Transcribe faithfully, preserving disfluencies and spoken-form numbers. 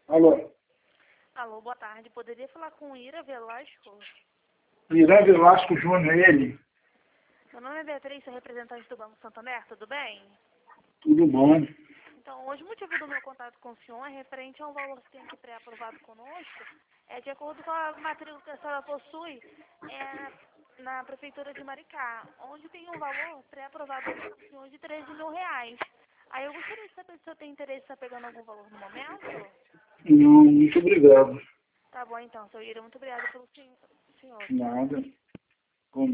Alô? Alô, boa tarde. Poderia falar com Ira Velasco? Irã Velasco Júnior, ele? Meu nome é Beatriz, sou representante do Banco Santander, tudo bem? Tudo bom? Então, hoje o motivo do meu contato com o senhor é referente a um valor que tem aqui pré-aprovado conosco, é de acordo com a matrícula que a senhora possui é, na Prefeitura de Maricá, onde tem um valor pré-aprovado aqui com o senhor de treze mil reais. Aí eu gostaria de saber se o senhor tem interesse em estar pegando algum valor no momento? Não, muito obrigado. Tá bom então, seu Ira, muito obrigada pelo sen- senhor. Nada.